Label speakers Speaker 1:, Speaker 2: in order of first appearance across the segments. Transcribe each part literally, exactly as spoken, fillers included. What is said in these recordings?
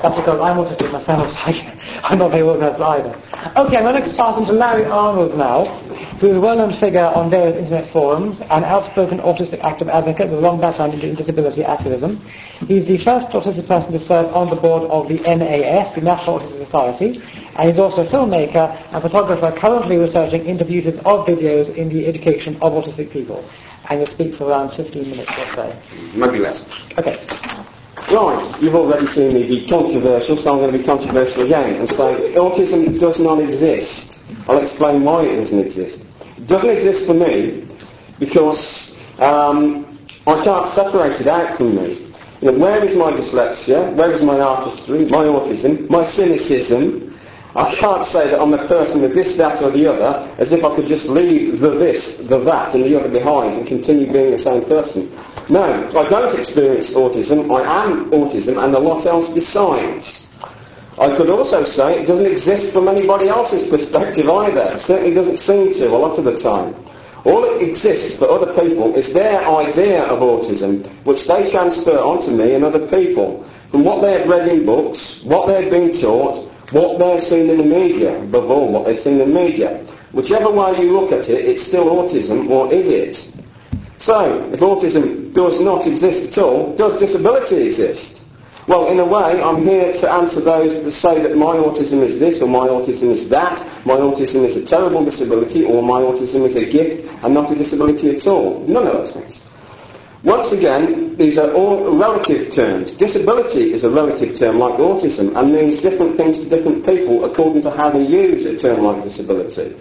Speaker 1: That's because I'm autistic myself, so I, I'm not very organised either. Okay, I'm going to pass on to Larry Arnold now, who is a well-known figure on various internet forums, an outspoken autistic active advocate with a long background in disability activism. He's the first autistic person to serve on the board of the N A S, the National Autistic Society, and he's also a filmmaker and photographer currently researching interviews of videos in the education of autistic people. And you'll speak for around fifteen minutes or so.
Speaker 2: Maybe less.
Speaker 1: Okay.
Speaker 2: Right, you've already seen me be controversial, so I'm going to be controversial again and say autism does not exist. I'll explain why it doesn't exist. It doesn't exist for me because um, I can't separate it out from me. You know, where is my dyslexia? Where is my artistry, my autism, my cynicism? I can't say that I'm a person with this, that or the other as if I could just leave the this, the that and the other behind and continue being the same person. No, I don't experience autism. I am autism and a lot else besides. I could also say it doesn't exist from anybody else's perspective either. It certainly doesn't seem to a lot of the time. All that exists for other people is their idea of autism, which they transfer onto me and other people, from what they've read in books, what they've been taught, what they've seen in the media, above all what they've seen in the media. Whichever way you look at it, it's still autism, or is it? So, if autism does not exist at all, does disability exist? Well, in a way, I'm here to answer those that say that my autism is this, or my autism is that, my autism is a terrible disability, or my autism is a gift and not a disability at all. None of those things. Once again, these are all relative terms. Disability is a relative term like autism and means different things to different people according to how they use a term like disability.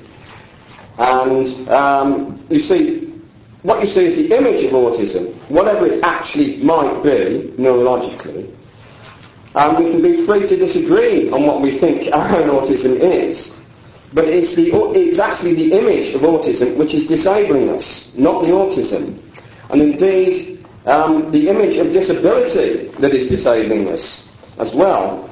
Speaker 2: And um, you see, what you see is the image of autism, whatever it actually might be, neurologically. And we can be free to disagree on what we think our own autism is. But it's, the, it's actually the image of autism which is disabling us, not the autism. And indeed, um, the image of disability that is disabling us as well.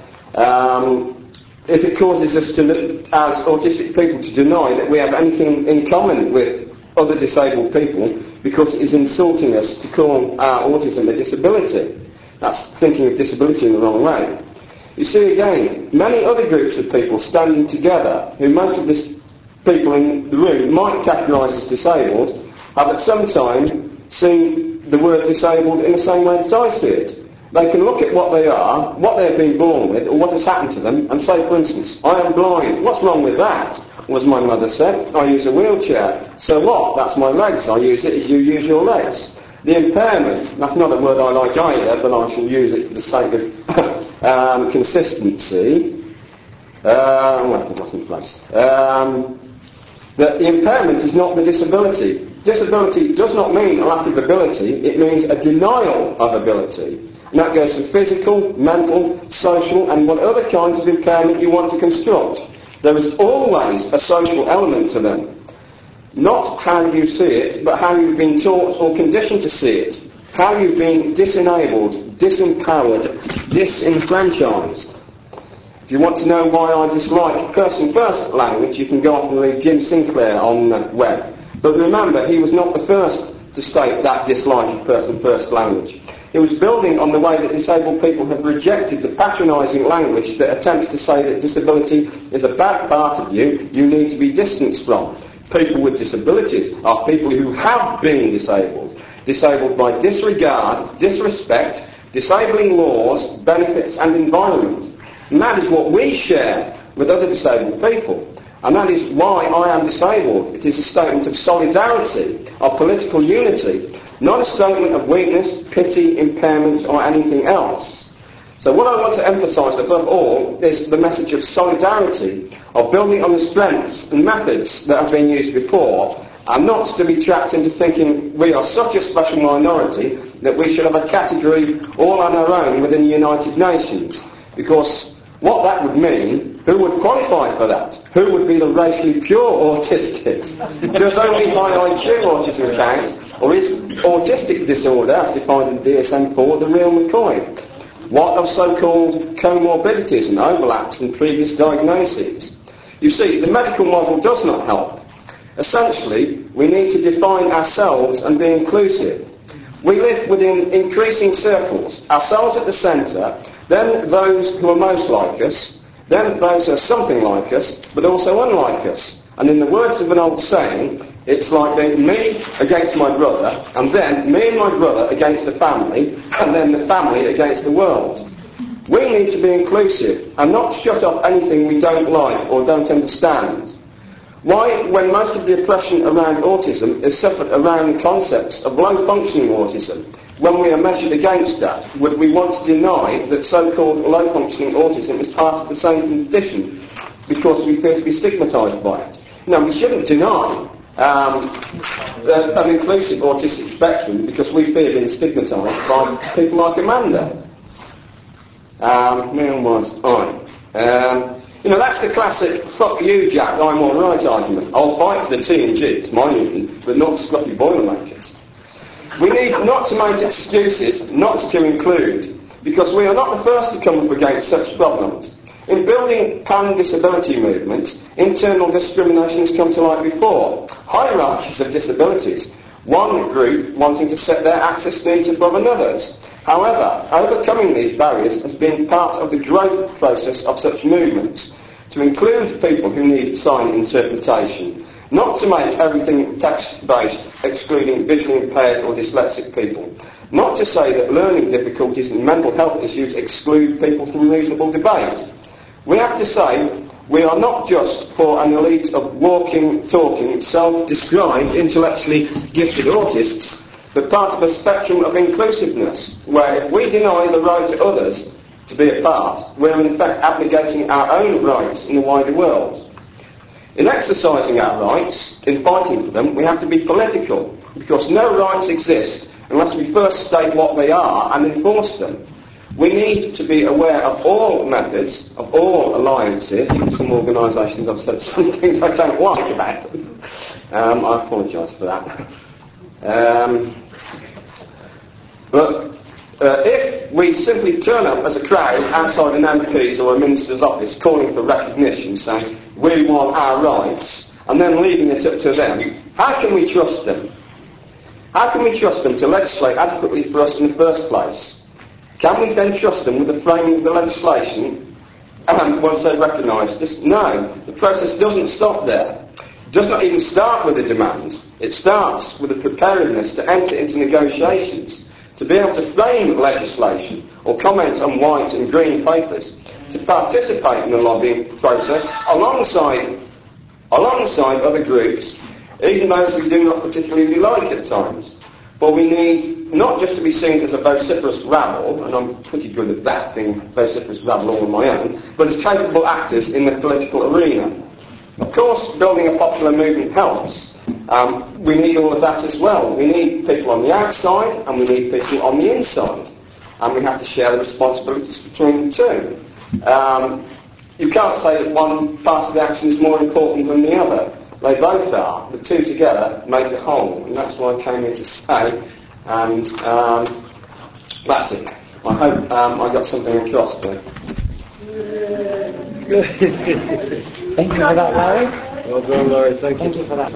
Speaker 2: Um, if it causes us to, as autistic people, to deny that we have anything in common with other disabled people, because it is insulting us to call our autism a disability. That's thinking of disability in the wrong way. You see again, many other groups of people standing together, who most of the people in the room might categorise as disabled, have at some time seen the word disabled in the same way as I see it. They can look at what they are, what they've been born with, or what has happened to them, and say, for instance, I am blind. What's wrong with that? As my mother said, I use a wheelchair. So what? That's my legs. I use it as you use your legs. The impairment, that's not a word I like either, but I shall use it for the sake of um, consistency. Uh, well, it wasn't placed. Um, that the impairment is not the disability. Disability does not mean a lack of ability, it means a denial of ability. And that goes for physical, mental, social, and what other kinds of impairment you want to construct. There is always a social element to them. Not how you see it, but how you've been taught or conditioned to see it. How you've been disenabled, disempowered, disenfranchised. If you want to know why I dislike person-first language, you can go off and read Jim Sinclair on the web. But remember, he was not the first to state that dislike of person-first language. He was building on the way that disabled people have rejected the patronising language that attempts to say that disability is a bad part of you, you need to be distanced from. People with disabilities are people who have been disabled. Disabled by disregard, disrespect, disabling laws, benefits and environment. And that is what we share with other disabled people. And that is why I am disabled. It is a statement of solidarity, of political unity, not a statement of weakness, pity, impairment or anything else. So what I want to emphasise above all is the message of solidarity, of building on the strengths and methods that have been used before, and not to be trapped into thinking we are such a special minority that we should have a category all on our own within the United Nations. Because what that would mean, who would qualify for that? Who would be the racially pure autistics? Does only my I Q autism count? Or is autistic disorder, as defined in D S M four, the real McCoy? What of so-called comorbidities and overlaps in previous diagnoses? You see, the medical model does not help. Essentially, we need to define ourselves and be inclusive. We live within increasing circles, ourselves at the centre, then those who are most like us, then those who are something like us, but also unlike us. And in the words of an old saying, it's like being me against my brother, and then me and my brother against the family, and then the family against the world. We need to be inclusive and not shut off anything we don't like or don't understand. Why, when most of the oppression around autism is suffered around concepts of low-functioning autism, when we are measured against that, would we want to deny that so-called low-functioning autism is part of the same condition because we fear to be stigmatised by it? No, we shouldn't deny um, an inclusive autistic spectrum because we fear being stigmatised by people like Amanda. Um, Miriam was I. Um, you know, that's the classic "fuck you, Jack, I'm all right" argument. I'll fight for the T and G, it's my union, but not scruffy Boilermakers. We need not to make excuses not to include, because we are not the first to come up against such problems. In building pan-disability movements, internal discrimination has come to light before. Hierarchies of disabilities, one group wanting to set their access needs above another's. However, overcoming these barriers has been part of the growth process of such movements, to include people who need sign interpretation, not to make everything text-based, excluding visually impaired or dyslexic people, not to say that learning difficulties and mental health issues exclude people from reasonable debate. We have to say we are not just for an elite of walking, talking, self-described, intellectually gifted autists, but part of a spectrum of inclusiveness, where if we deny the right to others to be a part, we're in fact abnegating our own rights in the wider world. In exercising our rights, in fighting for them, we have to be political, because no rights exist unless we first state what they are and enforce them. We need to be aware of all methods, of all alliances. Even some organisations have said some things I don't like about them. Um, I apologise for that. Um, but uh, if we simply turn up as a crowd outside an M P's or a minister's office calling for recognition, saying we want our rights, and then leaving it up to them, how can we trust them? How can we trust them to legislate adequately for us in the first place? Can we then trust them with the framing of the legislation um, once they've recognised this? No, the process doesn't stop there. It does not even start with the demands. It starts with the preparedness to enter into negotiations, to be able to frame legislation or comment on white and green papers, to participate in the lobbying process alongside, alongside other groups, even those we do not particularly like at times. For we need not just to be seen as a vociferous rabble, and I'm pretty good at that, being a vociferous rabble all on my own, but as capable actors in the political arena. Of course, building a popular movement helps. Um, we need all of that as well. We need people on the outside and we need people on the inside. And we have to share the responsibilities between the two. Um, you can't say that one part of the action is more important than the other. They both are. The two together make a whole. And that's what I came here to say. And um, that's it. I hope um, I got something across there.
Speaker 1: Thank you for that, Larry.
Speaker 2: Well done, Larry. Thank you.
Speaker 1: Thank you for that.